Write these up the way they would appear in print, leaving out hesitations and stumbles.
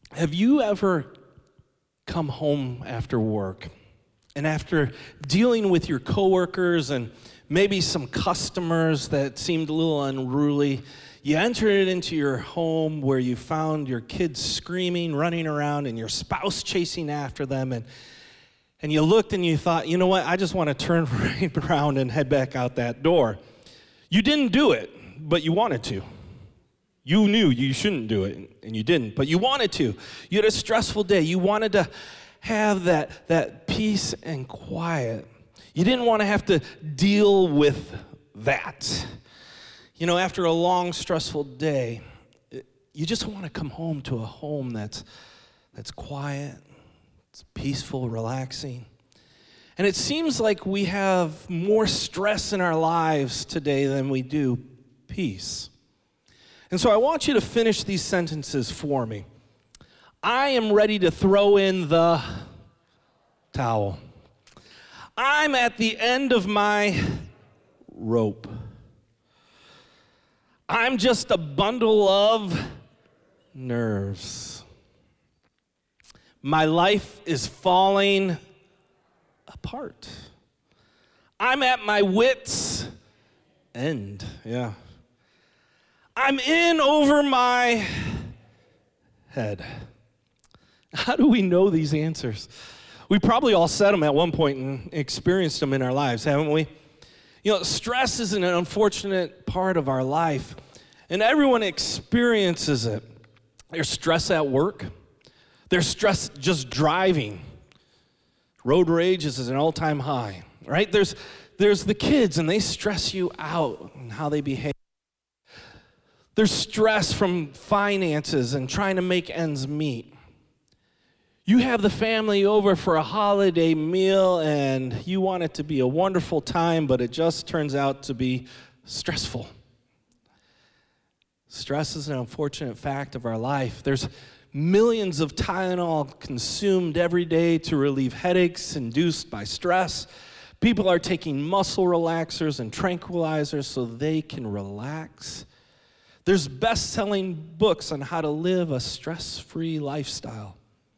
Have you ever come home after work and after dealing with your coworkers and maybe some customers that seemed a little unruly, you entered into your home where you found your kids screaming, running around, and your spouse chasing after them, and you looked and you thought, you know what, I just want to turn right around and head back out that door. You didn't do it, but you wanted to. You knew you shouldn't do it, and you didn't, but you wanted to. You had a stressful day. You wanted to have that peace and quiet. You didn't want to have to deal with that. You know, after a long, stressful day, you just want to come home to a home that's quiet, it's peaceful, relaxing. And it seems like we have more stress in our lives today than we do peace. And so I want you to finish these sentences for me. I am ready to throw in the towel. I'm at the end of my rope. I'm just a bundle of nerves. My life is falling apart. I'm at my wits' end. Yeah. I'm in over my head. How do we know these answers? We probably all said them at one point and experienced them in our lives, haven't we? You know, stress is an unfortunate part of our life, and everyone experiences it. There's stress at work. There's stress just driving. Road rage is an all-time high, right? There's the kids, and they stress you out and how they behave. There's stress from finances and trying to make ends meet. You have the family over for a holiday meal and you want it to be a wonderful time, but it just turns out to be stressful. Stress is an unfortunate fact of our life. There's millions of Tylenol consumed every day to relieve headaches induced by stress. People are taking muscle relaxers and tranquilizers so they can relax. There's best-selling books on how to live a stress-free lifestyle.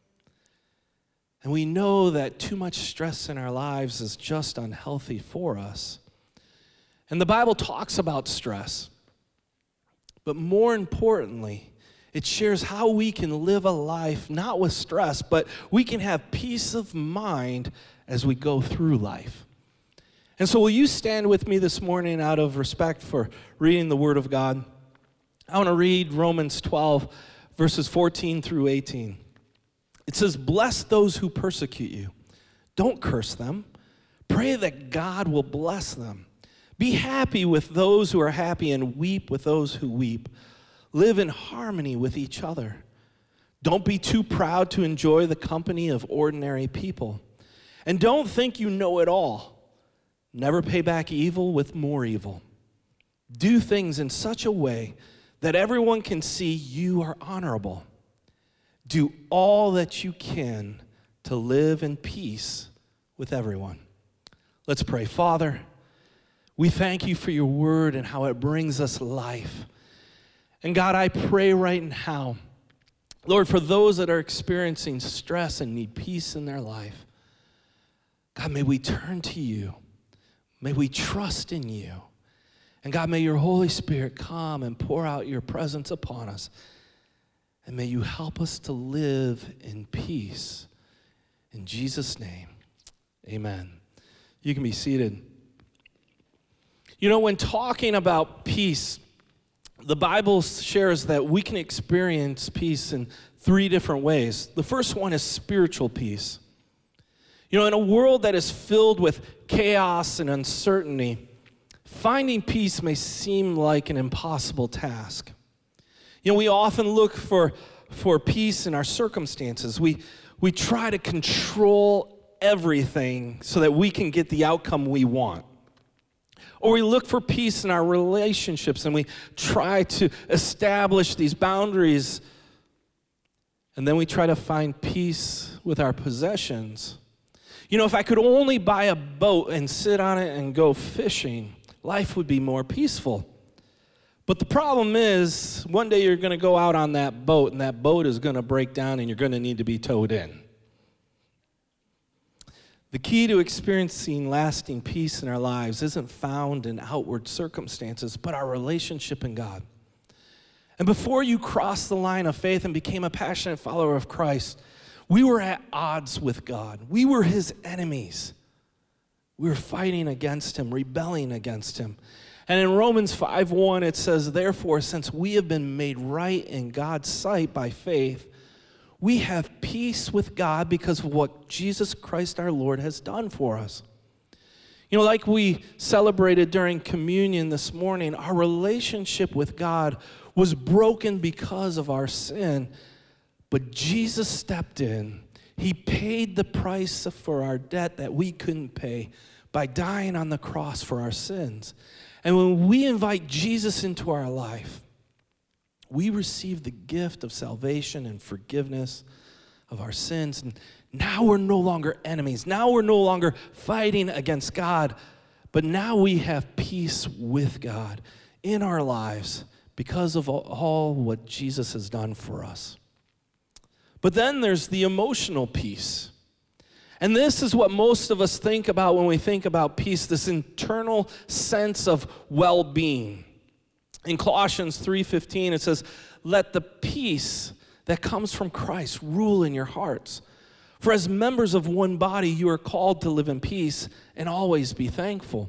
And we know that too much stress in our lives is just unhealthy for us. And the Bible talks about stress. But more importantly, it shares how we can live a life not with stress, but we can have peace of mind as we go through life. And so will you stand with me this morning out of respect for reading the Word of God? I want to read Romans 12, verses 14 through 18. It says, bless those who persecute you. Don't curse them. Pray that God will bless them. Be happy with those who are happy and weep with those who weep. Live in harmony with each other. Don't be too proud to enjoy the company of ordinary people. And don't think you know it all. Never pay back evil with more evil. Do things in such a way that everyone can see you are honorable. Do all that you can to live in peace with everyone. Let's pray. Father, we thank you for your word and how it brings us life. And God, I pray right now, Lord, for those that are experiencing stress and need peace in their life, God, may we turn to you. May we trust in you. And God, may your Holy Spirit come and pour out your presence upon us. And may you help us to live in peace. In Jesus' name, amen. You can be seated. You know, when talking about peace, the Bible shares that we can experience peace in three different ways. The first one is spiritual peace. You know, in a world that is filled with chaos and uncertainty, finding peace may seem like an impossible task. You know, we often look for peace in our circumstances. We try to control everything so that we can get the outcome we want. Or we look for peace in our relationships and we try to establish these boundaries. And then we try to find peace with our possessions. You know, if I could only buy a boat and sit on it and go fishing, life would be more peaceful. But the problem is, one day you're going to go out on that boat, and that boat is going to break down, and you're going to need to be towed in. The key to experiencing lasting peace in our lives isn't found in outward circumstances, but our relationship in God. And before you crossed the line of faith and became a passionate follower of Christ, we were at odds with God. We were his enemies. We were fighting against him, rebelling against him. And in Romans 5:1, it says, "Therefore, since we have been made right in God's sight by faith, we have peace with God because of what Jesus Christ our Lord has done for us." You know, like we celebrated during communion this morning, our relationship with God was broken because of our sin, but Jesus stepped in. He paid the price for our debt that we couldn't pay by dying on the cross for our sins. And when we invite Jesus into our life, we receive the gift of salvation and forgiveness of our sins. And now we're no longer enemies. Now we're no longer fighting against God, but now we have peace with God in our lives because of all what Jesus has done for us. But then there's the emotional peace. And this is what most of us think about when we think about peace, this internal sense of well-being. In Colossians 3:15, it says, "Let the peace that comes from Christ rule in your hearts. For as members of one body, you are called to live in peace and always be thankful."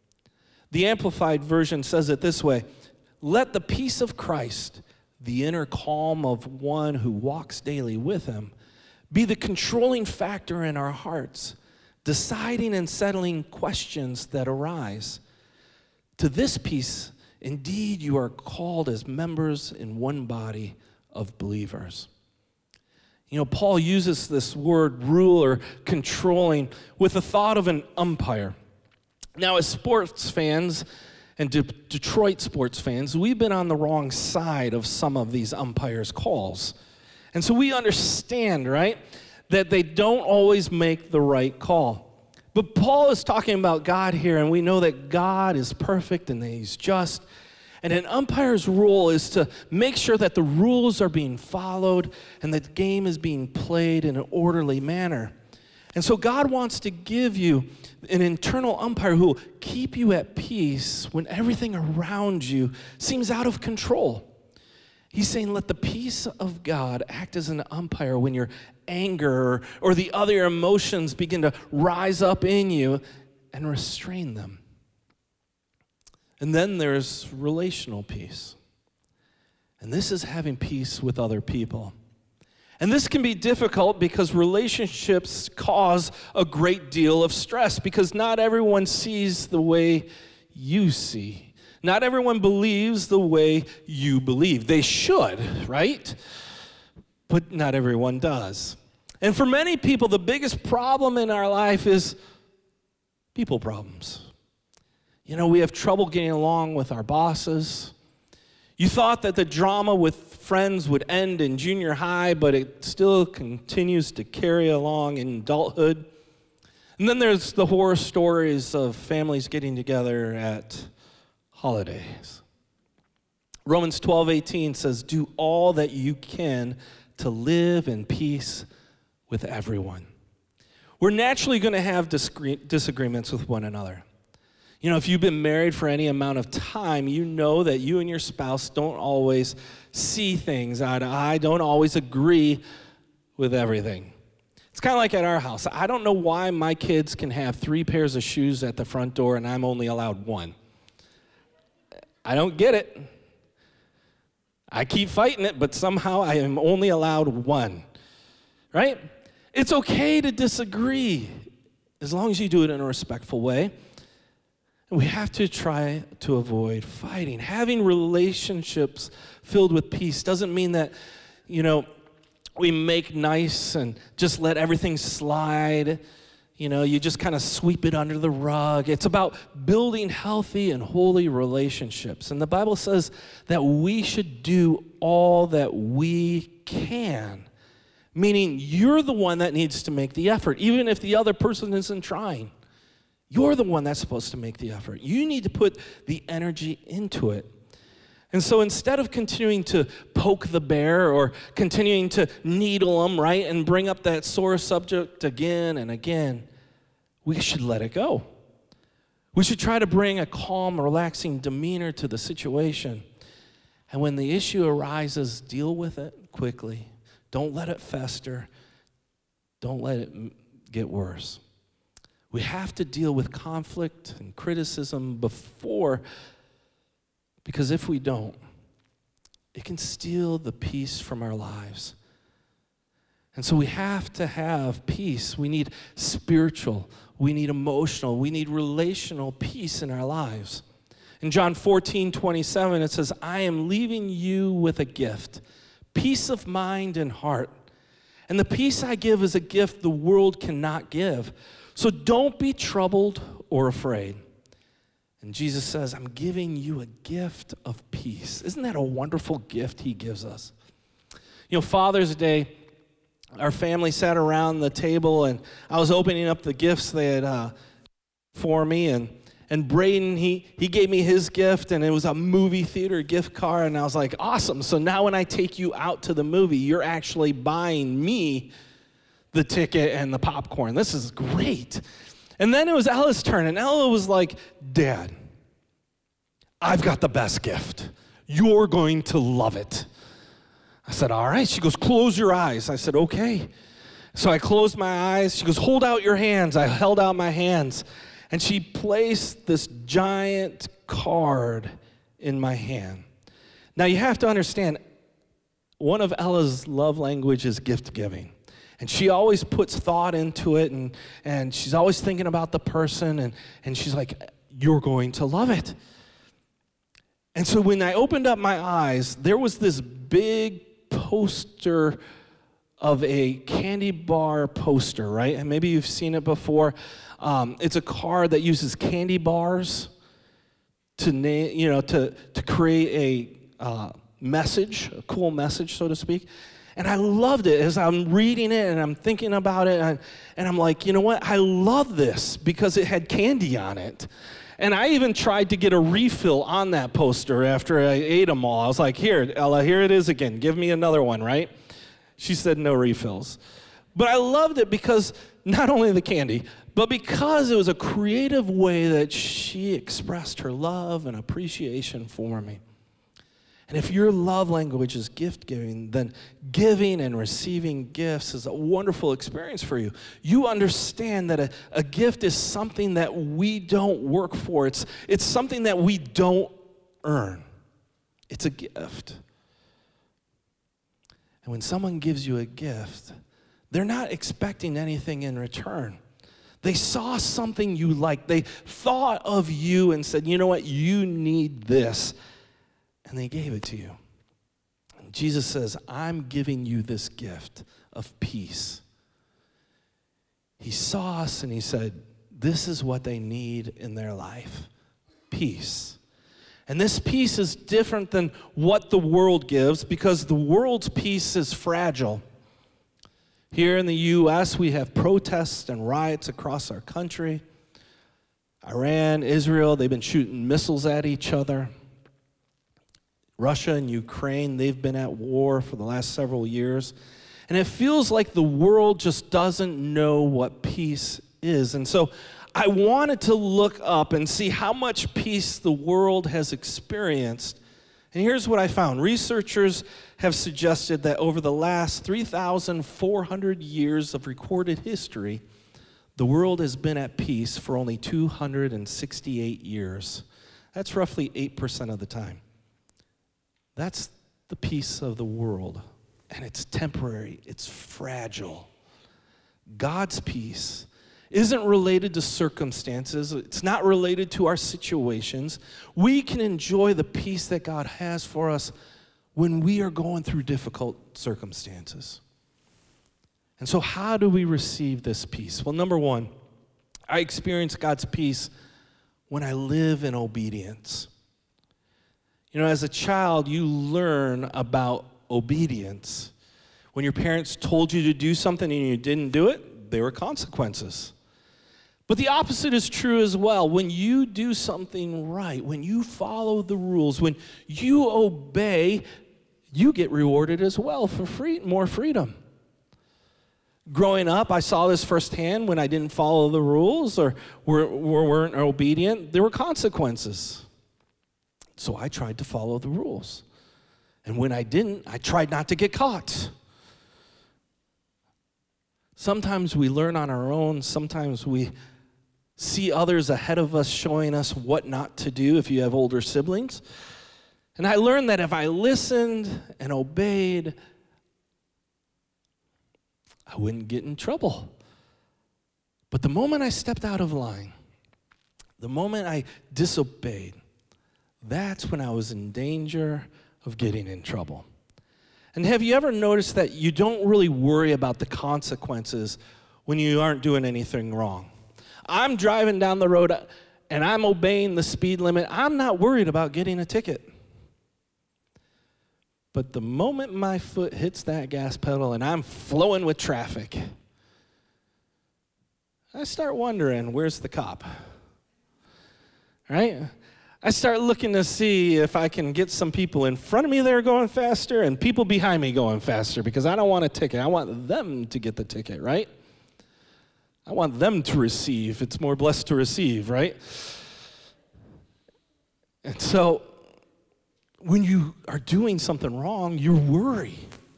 The Amplified Version says it this way, "Let the peace of Christ, the inner calm of one who walks daily with him, be the controlling factor in our hearts, deciding and settling questions that arise. To this peace, indeed, you are called as members in one body of believers." You know, Paul uses this word rule or controlling with the thought of an umpire. Now, as sports fans and Detroit sports fans, we've been on the wrong side of some of these umpires' calls. And so we understand, right, that they don't always make the right call. But Paul is talking about God here, and we know that God is perfect and that he's just. And an umpire's role is to make sure that the rules are being followed and the game is being played in an orderly manner. And so God wants to give you an internal umpire who will keep you at peace when everything around you seems out of control. He's saying, let the peace of God act as an umpire when your anger or the other emotions begin to rise up in you and restrain them. And then there's relational peace. And this is having peace with other people. And this can be difficult because relationships cause a great deal of stress because not everyone sees the way you see. Not everyone believes the way you believe. They should, right? But not everyone does. And for many people, the biggest problem in our life is people problems. You know, we have trouble getting along with our bosses. You thought that the drama with friends would end in junior high, but it still continues to carry along in adulthood. And then there's the horror stories of families getting together at holidays. Romans 12:18 says, "Do all that you can to live in peace with everyone." We're naturally going to have disagreements with one another. You know, if you've been married for any amount of time, you know that you and your spouse don't always see things eye to eye, don't always agree with everything. It's kind of like at our house. I don't know why my kids can have 3 pairs of shoes at the front door and I'm only allowed 1. I don't get it. I keep fighting it, but somehow I am only allowed 1, right? It's okay to disagree as long as you do it in a respectful way. And we have to try to avoid fighting. Having relationships filled with peace doesn't mean that, you know, we make nice and just let everything slide. You know, you just kind of sweep it under the rug. It's about building healthy and holy relationships. And the Bible says that we should do all that we can, meaning you're the one that needs to make the effort, even if the other person isn't trying. You're the one that's supposed to make the effort. You need to put the energy into it. And so instead of continuing to poke the bear or continuing to needle them, right, and bring up that sore subject again and again, we should let it go. We should try to bring a calm, relaxing demeanor to the situation. And when the issue arises, deal with it quickly. Don't let it fester. Don't let it get worse. We have to deal with conflict and criticism before, because if we don't, it can steal the peace from our lives. And so we have to have peace. We need spiritual, we need emotional, we need relational peace in our lives. In John 14:27, it says, I am leaving you with a gift, peace of mind and heart. And the peace I give is a gift the world cannot give. So don't be troubled or afraid. And Jesus says, I'm giving you a gift of peace. Isn't that a wonderful gift he gives us? You know, Father's Day, our family sat around the table, and I was opening up the gifts they had for me, and Braden, he gave me his gift, and it was a movie theater gift card, and I was like, awesome. So now when I take you out to the movie, you're actually buying me the ticket and the popcorn. This is great. And then it was Ella's turn, and Ella was like, Dad, I've got the best gift. You're going to love it. I said, all right. She goes, close your eyes. I said, okay. So I closed my eyes. She goes, hold out your hands. I held out my hands. And she placed this giant card in my hand. Now you have to understand, one of Ella's love languages is gift giving. And she always puts thought into it, and she's always thinking about the person, and she's like, you're going to love it. And so when I opened up my eyes, there was this big poster of a candy bar poster, right? And maybe you've seen it before. It's a card that uses candy bars to create a message, a cool message, so to speak. And I loved it as I'm reading it and I'm thinking about it, and I'm like, you know what? I love this because it had candy on it. And I even tried to get a refill on that poster after I ate them all. I was like, here, Ella, here it is again. Give me another one, right? She said no refills. But I loved it because not only the candy, but because it was a creative way that she expressed her love and appreciation for me. And if your love language is gift giving, then giving and receiving gifts is a wonderful experience for you. You understand that a gift is something that we don't work for. It's something that we don't earn. It's a gift. And when someone gives you a gift, they're not expecting anything in return. They saw something you liked. They thought of you and said, you know what, you need this. And they gave it to you. And Jesus says, I'm giving you this gift of peace. He saw us and he said, this is what they need in their life, peace. And this peace is different than what the world gives because the world's peace is fragile. Here in the U.S., we have protests and riots across our country. Iran, Israel, they've been shooting missiles at each other. Russia and Ukraine, they've been at war for the last several years. And it feels like the world just doesn't know what peace is. And so I wanted to look up and see how much peace the world has experienced. And here's what I found. Researchers have suggested that over the last 3,400 years of recorded history, the world has been at peace for only 268 years. That's roughly 8% of the time. That's the peace of the world, and it's temporary, it's fragile. God's peace isn't related to circumstances, it's not related to our situations. We can enjoy the peace that God has for us when we are going through difficult circumstances. And so how do we receive this peace? Well, number one, I experience God's peace when I live in obedience. You know, as a child, you learn about obedience. When your parents told you to do something and you didn't do it, there were consequences. But the opposite is true as well. When you do something right, when you follow the rules, when you obey, you get rewarded as well for more freedom. Growing up, I saw this firsthand. When I didn't follow the rules or weren't obedient, there were consequences. So I tried to follow the rules. And when I didn't, I tried not to get caught. Sometimes we learn on our own. Sometimes we see others ahead of us showing us what not to do if you have older siblings. And I learned that if I listened and obeyed, I wouldn't get in trouble. But the moment I stepped out of line, the moment I disobeyed, that's when I was in danger of getting in trouble. And have you ever noticed that you don't really worry about the consequences when you aren't doing anything wrong? I'm driving down the road and I'm obeying the speed limit. I'm not worried about getting a ticket. But the moment my foot hits that gas pedal and I'm flowing with traffic, I start wondering, where's the cop? Right? I start looking to see if I can get some people in front of me that are going faster and people behind me going faster, because I don't want a ticket. I want them to get the ticket, right? I want them to receive. It's more blessed to receive, right? And so when you are doing something wrong, you worry.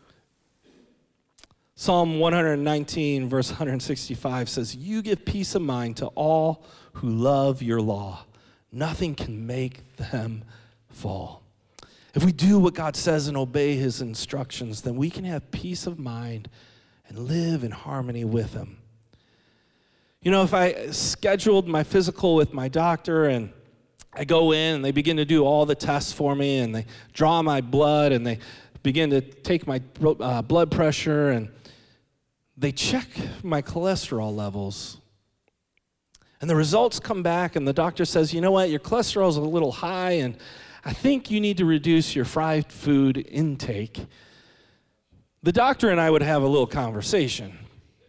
Psalm 119, verse 165 says, "You give peace of mind to all who love your law. Nothing can make them fall." If we do what God says and obey his instructions, then we can have peace of mind and live in harmony with him. You know, if I scheduled my physical with my doctor and I go in and they begin to do all the tests for me and they draw my blood and they begin to take my blood pressure and they check my cholesterol levels. And the results come back and the doctor says, you know what, your cholesterol is a little high and I think you need to reduce your fried food intake. The doctor and I would have a little conversation.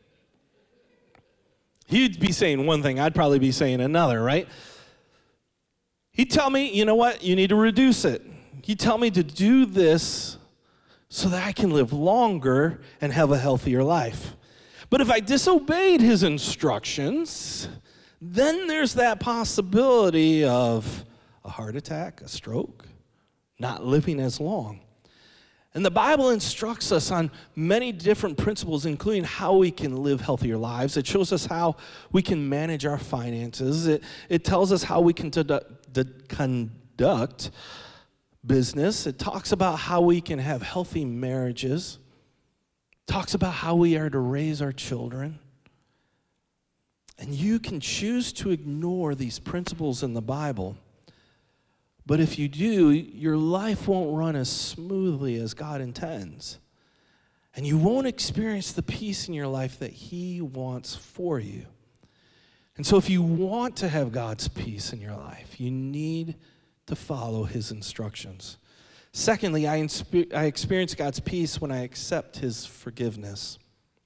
He'd be saying one thing, I'd probably be saying another, right? He'd tell me, you know what, you need to reduce it. He'd tell me to do this so that I can live longer and have a healthier life. But if I disobeyed his instructions, then there's that possibility of a heart attack, a stroke, not living as long. And the Bible instructs us on many different principles, including how we can live healthier lives. It shows us how we can manage our finances. It tells us how we can conduct business. It talks about how we can have healthy marriages. It talks about how we are to raise our children. And you can choose to ignore these principles in the Bible. But if you do, your life won't run as smoothly as God intends. And you won't experience the peace in your life that he wants for you. And so if you want to have God's peace in your life, you need to follow his instructions. Secondly, I experience God's peace when I accept his forgiveness.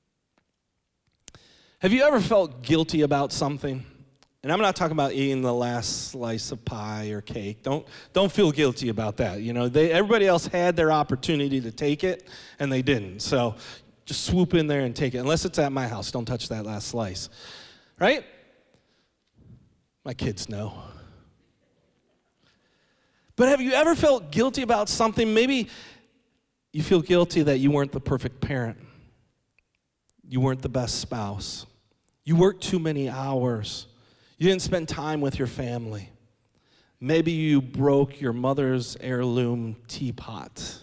Have you ever felt guilty about something? And I'm not talking about eating the last slice of pie or cake. Don't feel guilty about that. You know, everybody else had their opportunity to take it, and they didn't. So just swoop in there and take it. Unless it's at my house, don't touch that last slice. Right? My kids know. But have you ever felt guilty about something? Maybe you feel guilty that you weren't the perfect parent. You weren't the best spouse. You worked too many hours. You didn't spend time with your family. Maybe you broke your mother's heirloom teapot.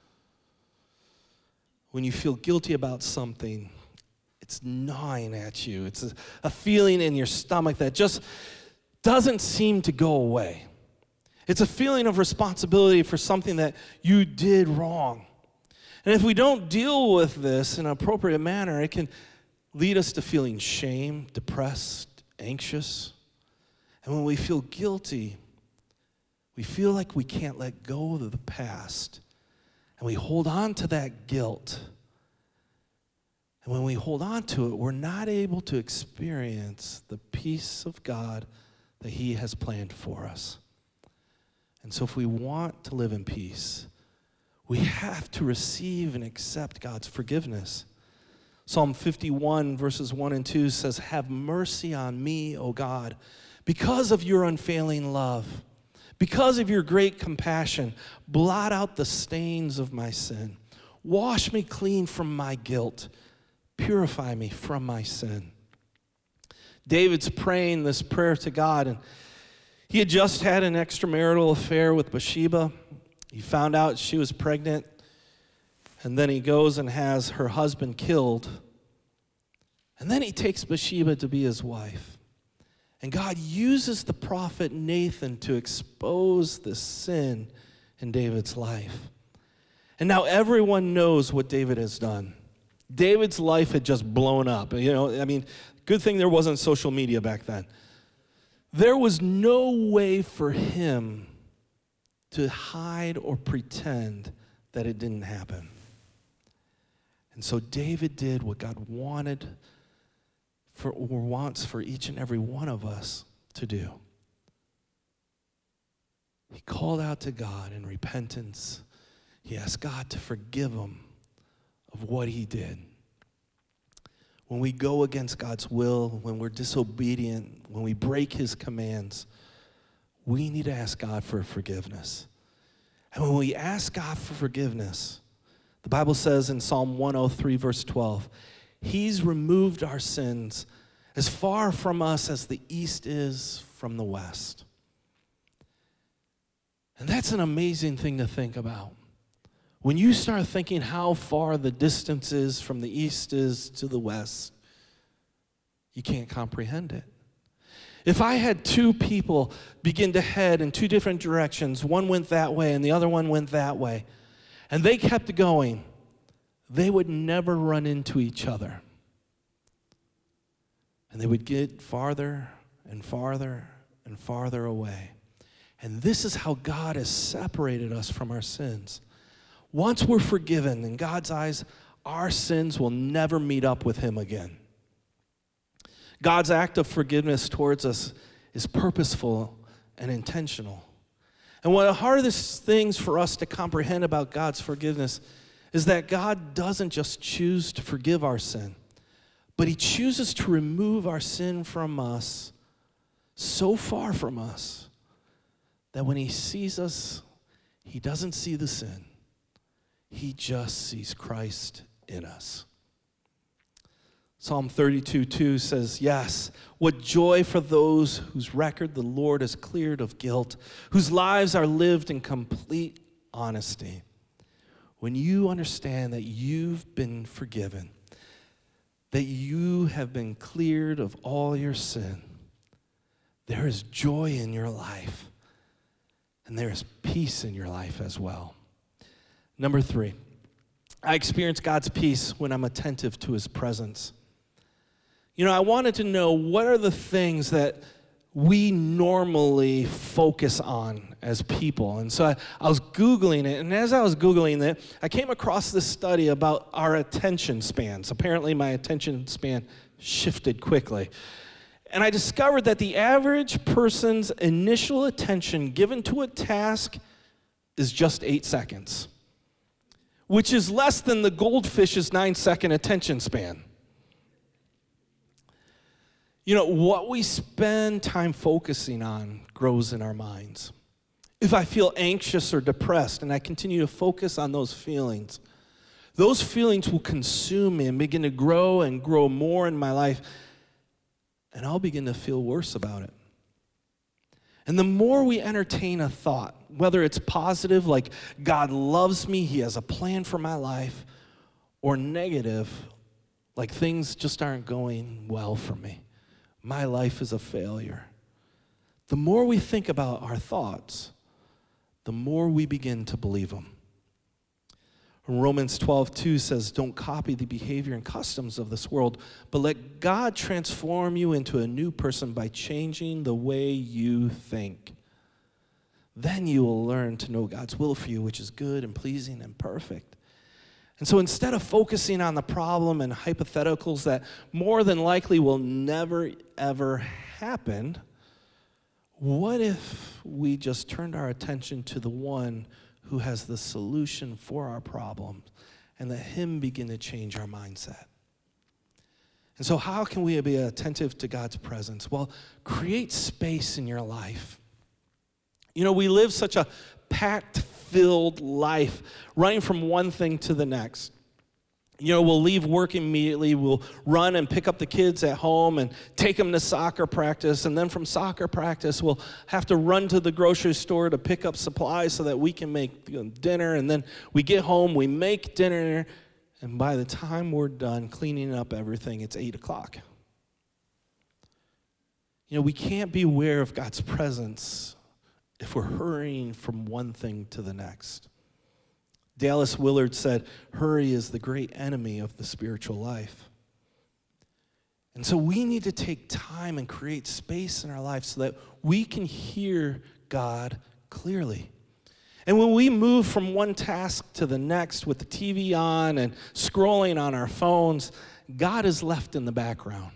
When you feel guilty about something, it's gnawing at you. It's a feeling in your stomach that just doesn't seem to go away. It's a feeling of responsibility for something that you did wrong. And if we don't deal with this in an appropriate manner, it can lead us to feeling shame, depressed, anxious. And when we feel guilty, we feel like we can't let go of the past. And we hold on to that guilt. And when we hold on to it, we're not able to experience the peace of God that he has planned for us. And so if we want to live in peace, we have to receive and accept God's forgiveness. Psalm 51, verses 1 and 2 says, "Have mercy on me, O God, because of your unfailing love. Because of your great compassion, blot out the stains of my sin. Wash me clean from my guilt. Purify me from my sin." David's praying this prayer to God, and he had just had an extramarital affair with Bathsheba. He found out she was pregnant, and then he goes and has her husband killed. And then he takes Bathsheba to be his wife. And God uses the prophet Nathan to expose this sin in David's life. And now everyone knows what David has done. David's life had just blown up. Good thing there wasn't social media back then. There was no way for him to hide or pretend that it didn't happen. And so David did what God wanted or wants for each and every one of us to do. He called out to God in repentance. He asked God to forgive him of what he did. When we go against God's will, when we're disobedient, when we break his commands, we need to ask God for forgiveness. And when we ask God for forgiveness, the Bible says in Psalm 103, verse 12, he's removed our sins as far from us as the east is from the west. And that's an amazing thing to think about. When you start thinking how far the distance is from the east is to the west, you can't comprehend it. If I had two people begin to head in two different directions, one went that way and the other one went that way, and they kept going, they would never run into each other. And they would get farther and farther and farther away. And this is how God has separated us from our sins. Once we're forgiven, in God's eyes, our sins will never meet up with him again. God's act of forgiveness towards us is purposeful and intentional. And one of the hardest things for us to comprehend about God's forgiveness is that God doesn't just choose to forgive our sin, but he chooses to remove our sin from us, so far from us, that when he sees us, he doesn't see the sin. He just sees Christ in us. Psalm 32:2 says, "Yes, what joy for those whose record the Lord has cleared of guilt, whose lives are lived in complete honesty." When you understand that you've been forgiven, that you have been cleared of all your sin, there is joy in your life, and there is peace in your life as well. Number 3, I experience God's peace when I'm attentive to his presence. I wanted to know, what are the things that we normally focus on as people? And so I was Googling it, and as I was Googling it, I came across this study about our attention spans. Apparently, my attention span shifted quickly. And I discovered that the average person's initial attention given to a task is just 8 seconds, which is less than the goldfish's 9-second attention span. What we spend time focusing on grows in our minds. If I feel anxious or depressed and I continue to focus on those feelings will consume me and begin to grow and grow more in my life, and I'll begin to feel worse about it. And the more we entertain a thought, whether it's positive, like God loves me, he has a plan for my life, or negative, like things just aren't going well for me, my life is a failure, the more we think about our thoughts, the more we begin to believe them. Romans 12:2 says, "Don't copy the behavior and customs of this world, but let God transform you into a new person by changing the way you think. Then you will learn to know God's will for you, which is good and pleasing and perfect." And so instead of focusing on the problem and hypotheticals that more than likely will never, ever happen, what if we just turned our attention to the one who has the solution for our problems and let him begin to change our mindset? And so how can we be attentive to God's presence? Well, create space in your life. You know, we live such a packed-filled life, running from one thing to the next. You know, we'll leave work immediately, we'll run and pick up the kids at home and take them to soccer practice, and then from soccer practice, we'll have to run to the grocery store to pick up supplies so that we can make dinner, and then we get home, we make dinner, and by the time we're done cleaning up everything, it's 8 o'clock. You know, we can't be aware of God's presence if we're hurrying from one thing to the next. Dallas Willard said, hurry is the great enemy of the spiritual life. And so we need to take time and create space in our life so that we can hear God clearly. And when we move from one task to the next with the TV on and scrolling on our phones, God is left in the background.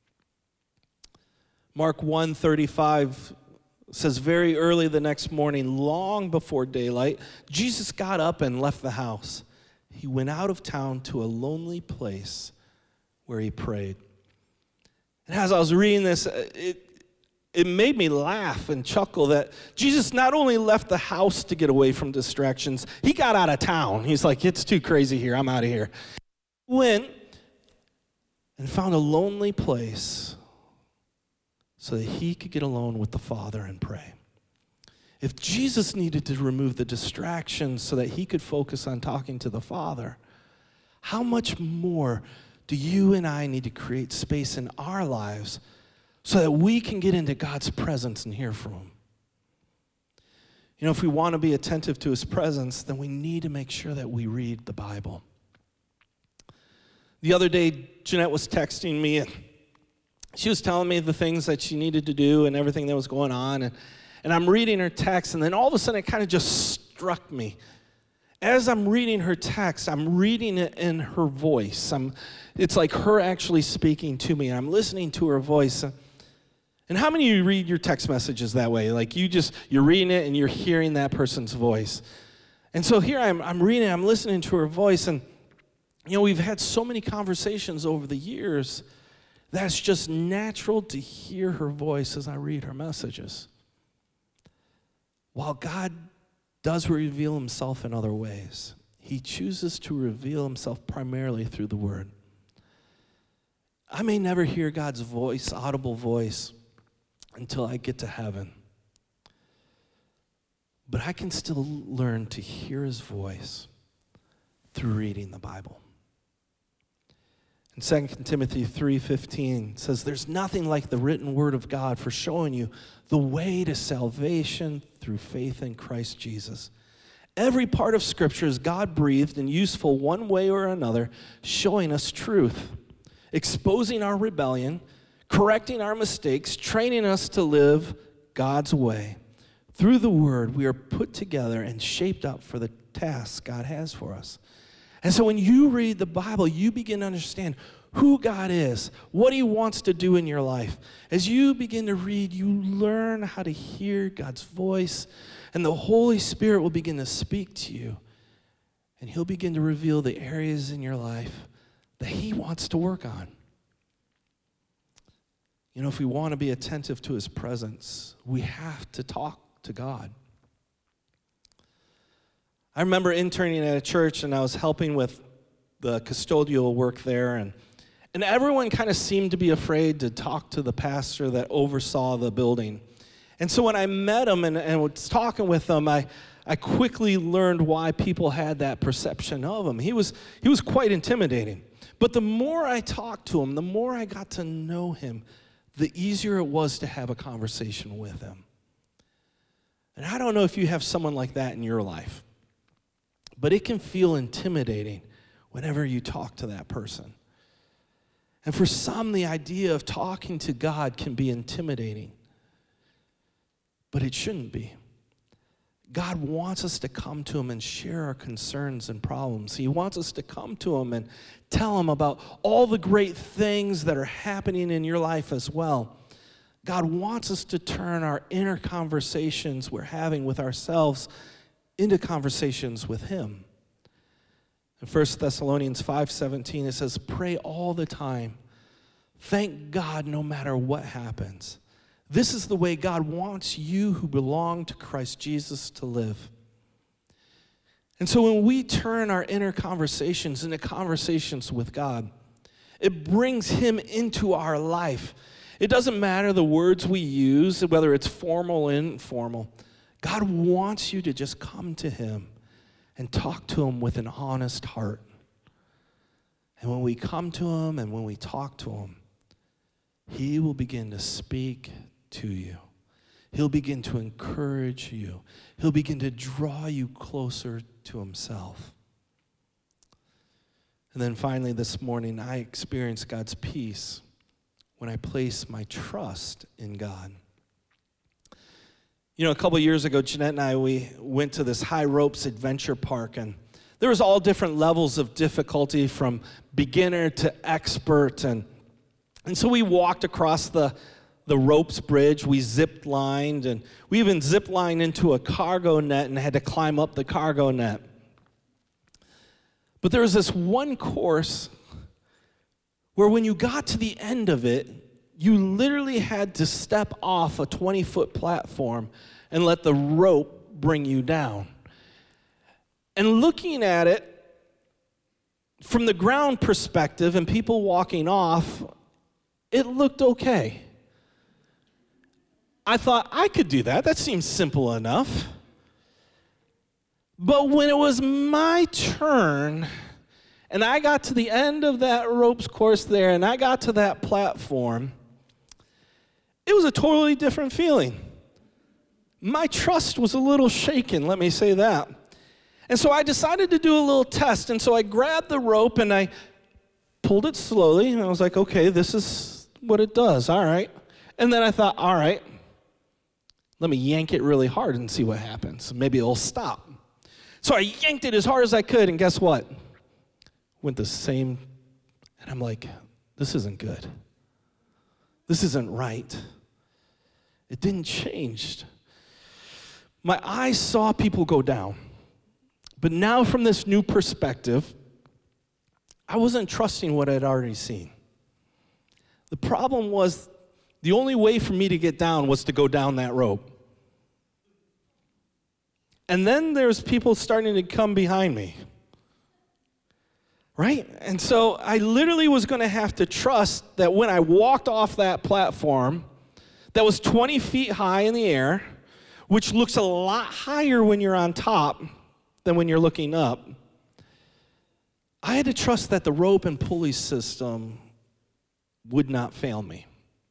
Mark 1:35 says, very early the next morning, long before daylight, Jesus got up and left the house. He went out of town to a lonely place where he prayed. And as I was reading this, it made me laugh and chuckle that Jesus not only left the house to get away from distractions, he got out of town. He's like, it's too crazy here, I'm out of here. He went and found a lonely place so that he could get alone with the Father and pray. If Jesus needed to remove the distractions so that he could focus on talking to the Father, how much more do you and I need to create space in our lives so that we can get into God's presence and hear from him? You know, if we want to be attentive to his presence, then we need to make sure that we read the Bible. The other day, Jeanette was texting me, and she was telling me the things that she needed to do and everything that was going on. And I'm reading her text, and then all of a sudden it kind of just struck me. As I'm reading her text, I'm reading it in her voice. It's like her actually speaking to me, and I'm listening to her voice. And how many of you read your text messages that way? Like you're reading it and you're hearing that person's voice. And so here I'm reading it, I'm listening to her voice, and you know, we've had so many conversations over the years that's just natural to hear her voice as I read her messages. While God does reveal himself in other ways, he chooses to reveal himself primarily through the Word. I may never hear God's voice, audible voice, until I get to heaven. But I can still learn to hear his voice through reading the Bible. In 2 Timothy 3:15 says, there's nothing like the written word of God for showing you the way to salvation through faith in Christ Jesus. Every part of Scripture is God-breathed and useful one way or another, showing us truth, exposing our rebellion, correcting our mistakes, training us to live God's way. Through the Word, we are put together and shaped up for the tasks God has for us. And so when you read the Bible, you begin to understand who God is, what he wants to do in your life. As you begin to read, you learn how to hear God's voice, and the Holy Spirit will begin to speak to you, and he'll begin to reveal the areas in your life that he wants to work on. You know, if we want to be attentive to his presence, we have to talk to God. I remember interning at a church, and I was helping with the custodial work there, and everyone kind of seemed to be afraid to talk to the pastor that oversaw the building. And so when I met him and was talking with him, I quickly learned why people had that perception of him. He was quite intimidating. But the more I talked to him, the more I got to know him, the easier it was to have a conversation with him. And I don't know if you have someone like that in your life, but it can feel intimidating whenever you talk to that person. And for some, the idea of talking to God can be intimidating, but it shouldn't be. God wants us to come to him and share our concerns and problems. He wants us to come to him and tell him about all the great things that are happening in your life as well. God wants us to turn our inner conversations we're having with ourselves into conversations with him. In 1 Thessalonians 5:17, it says, pray all the time. Thank God no matter what happens. This is the way God wants you who belong to Christ Jesus to live. And so when we turn our inner conversations into conversations with God, it brings him into our life. It doesn't matter the words we use, whether it's formal or informal. God wants you to just come to him and talk to him with an honest heart. And when we come to him and when we talk to him, he will begin to speak to you. He'll begin to encourage you. He'll begin to draw you closer to himself. And then finally this morning, I experienced God's peace when I placed my trust in God. You know, a couple years ago, Jeanette and I, we went to this High Ropes adventure park, and there was all different levels of difficulty from beginner to expert, and so we walked across the ropes bridge, we zip lined, and we even zip lined into a cargo net and had to climb up the cargo net. But there was this one course where when you got to the end of it, you literally had to step off a 20-foot platform and let the rope bring you down. And looking at it from the ground perspective and people walking off, it looked okay. I thought, I could do that. That seems simple enough. But when it was my turn, and I got to the end of that ropes course there, and I got to that platform, it was a totally different feeling. My trust was a little shaken, let me say that. And so I decided to do a little test, and so I grabbed the rope, and I pulled it slowly, and I was like, okay, this is what it does, all right. And then I thought, all right, let me yank it really hard and see what happens. Maybe it'll stop. So I yanked it as hard as I could, and guess what? Went the same, and I'm like, this isn't good. This isn't right. It didn't change. My eyes saw people go down. But now from this new perspective, I wasn't trusting what I'd already seen. The problem was the only way for me to get down was to go down that rope. And then there's people starting to come behind me. Right? And so I literally was going to have to trust that when I walked off that platform that was 20 feet high in the air, which looks a lot higher when you're on top than when you're looking up, I had to trust that the rope and pulley system would not fail me.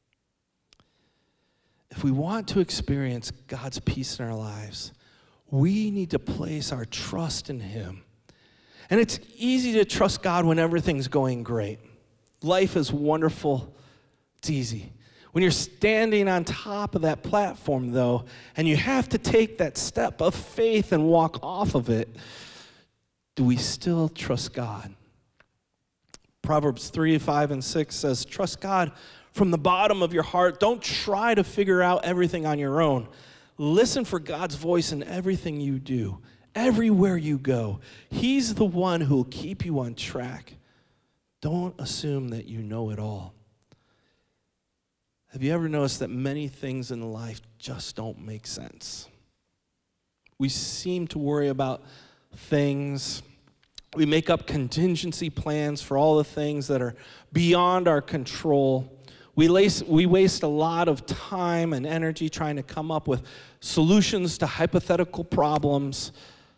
If we want to experience God's peace in our lives, we need to place our trust in him. And it's easy to trust God when everything's going great. Life is wonderful. It's easy. When you're standing on top of that platform, though, and you have to take that step of faith and walk off of it, do we still trust God? Proverbs 3, 5, and 6 says, trust God from the bottom of your heart. Don't try to figure out everything on your own. Listen for God's voice in everything you do, everywhere you go. He's the one who will keep you on track. Don't assume that you know it all. Have you ever noticed that many things in life just don't make sense? We seem to worry about things. We make up contingency plans for all the things that are beyond our control. We waste a lot of time and energy trying to come up with solutions to hypothetical problems.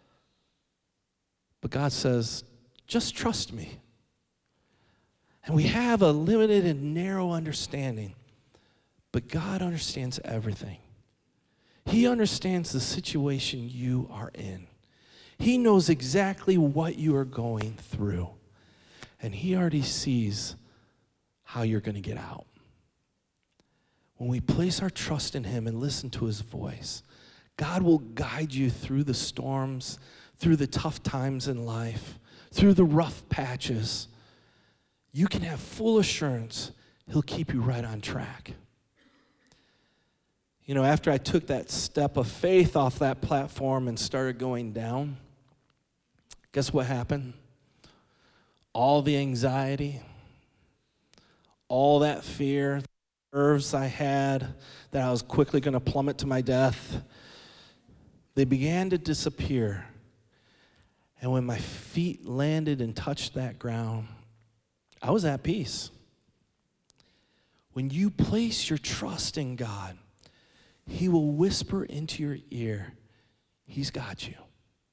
But God says, just trust me. And we have a limited and narrow understanding. But God understands everything. He understands the situation you are in. He knows exactly what you are going through. And he already sees how you're going to get out. When we place our trust in him and listen to his voice, God will guide you through the storms, through the tough times in life, through the rough patches. You can have full assurance He'll keep you right on track. You know, after I took that step of faith off that platform and started going down, guess what happened? All the anxiety, all that fear, the nerves I had that I was quickly going to plummet to my death, they began to disappear. And when my feet landed and touched that ground, I was at peace. When you place your trust in God, He will whisper into your ear, He's got you.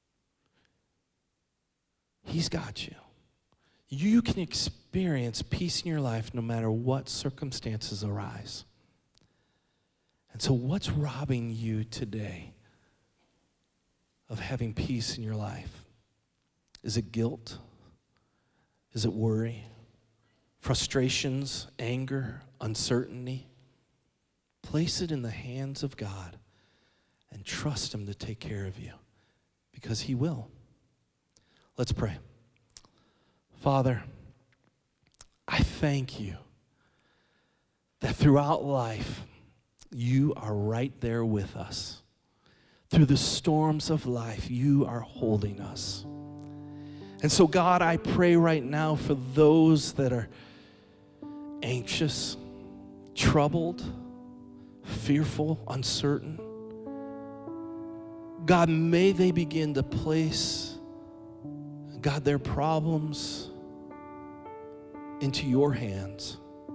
He's got you. You can experience peace in your life no matter what circumstances arise. And so what's robbing you today of having peace in your life? Is it guilt? Is it worry? Frustrations, anger, uncertainty? Place it in the hands of God and trust Him to take care of you, because He will. Let's pray. Father, I thank You that throughout life, You are right there with us. Through the storms of life, You are holding us. And so, God, I pray right now for those that are anxious, troubled, fearful, uncertain. God, may they begin to place, God, their problems into Your hands.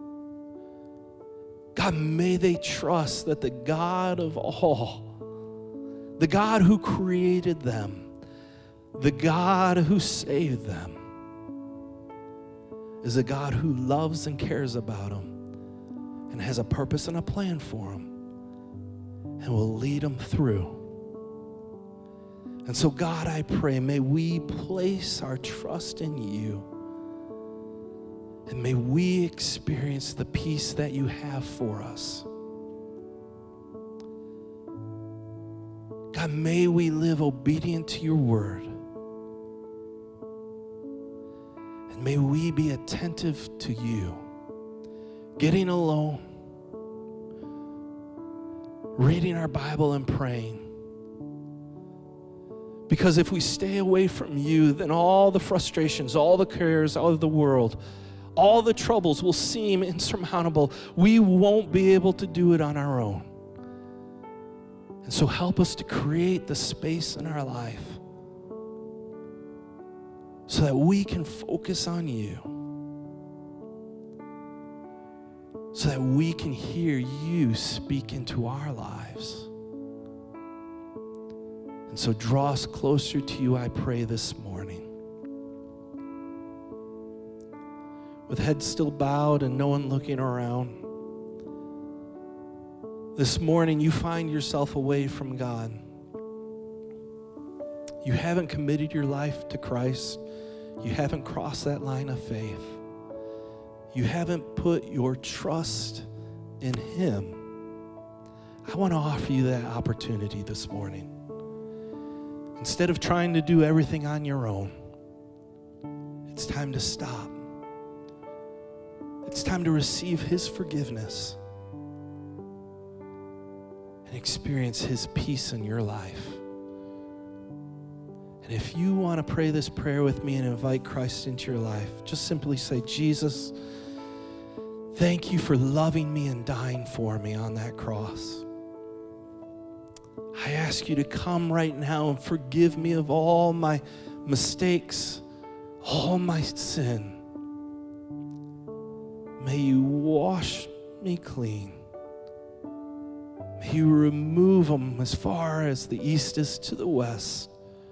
God, may they trust that the God of all, the God who created them, the God who saved them, is a God who loves and cares about them and has a purpose and a plan for them and will lead them through. And so, God, I pray, may we place our trust in You, and may we experience the peace that You have for us. God, may we live obedient to Your word. And may we be attentive to You, getting alone, reading our Bible and praying. Because if we stay away from You, then all the frustrations, all the cares of the world, all the troubles will seem insurmountable. We won't be able to do it on our own. And so help us to create the space in our life so that we can focus on You, so that we can hear You speak into our lives. And so draw us closer to You, I pray, this morning. With heads still bowed and no one looking around, this morning you find yourself away from God. You haven't committed your life to Christ. You haven't crossed that line of faith. You haven't put your trust in Him. I want to offer you that opportunity this morning. Instead of trying to do everything on your own, it's time to stop. It's time to receive His forgiveness and experience His peace in your life. And if you want to pray this prayer with me and invite Christ into your life, just simply say, Jesus, thank You for loving me and dying for me on that cross. I ask You to come right now and forgive me of all my mistakes, all my sin. May You wash me clean. May You remove them as far as the east is to the west.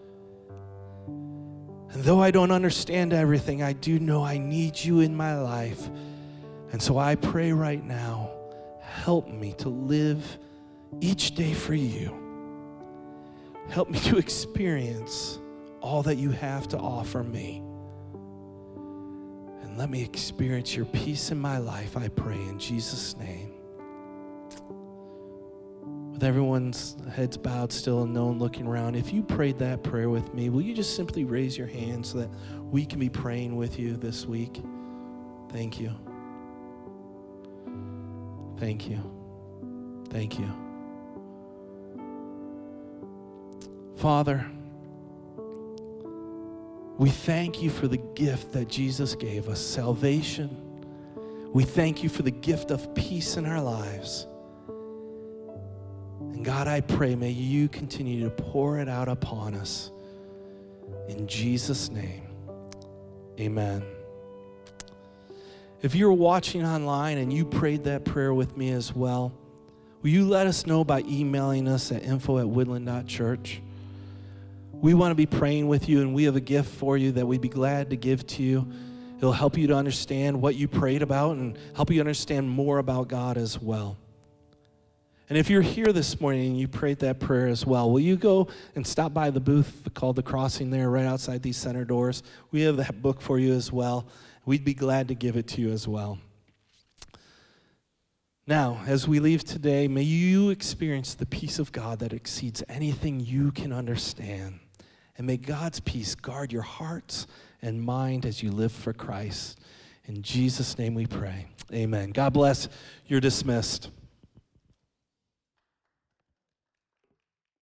And though I don't understand everything, I do know I need You in my life. And so I pray right now, help me to live each day for You. Help me to experience all that You have to offer me. And let me experience Your peace in my life, I pray in Jesus' name. With everyone's heads bowed still and no one looking around, if you prayed that prayer with me, will you just simply raise your hand so that we can be praying with you this week? Thank you. Thank you. Thank you. Father, we thank you for the gift that Jesus gave us, salvation. We thank you for the gift of peace in our lives. And God, I pray, may you continue to pour it out upon us. In Jesus' name, amen. If you're watching online and you prayed that prayer with me as well, will you let us know by emailing us at info@woodland.church? We want to be praying with you, and we have a gift for you that we'd be glad to give to you. It'll help you to understand what you prayed about and help you understand more about God as well. And if you're here this morning and you prayed that prayer as well, will you go and stop by the booth called The Crossing there right outside these center doors? We have that book for you as well. We'd be glad to give it to you as well. Now, as we leave today, may you experience the peace of God that exceeds anything you can understand. And may God's peace guard your hearts and mind as you live for Christ. In Jesus' name we pray. Amen. God bless. You're dismissed.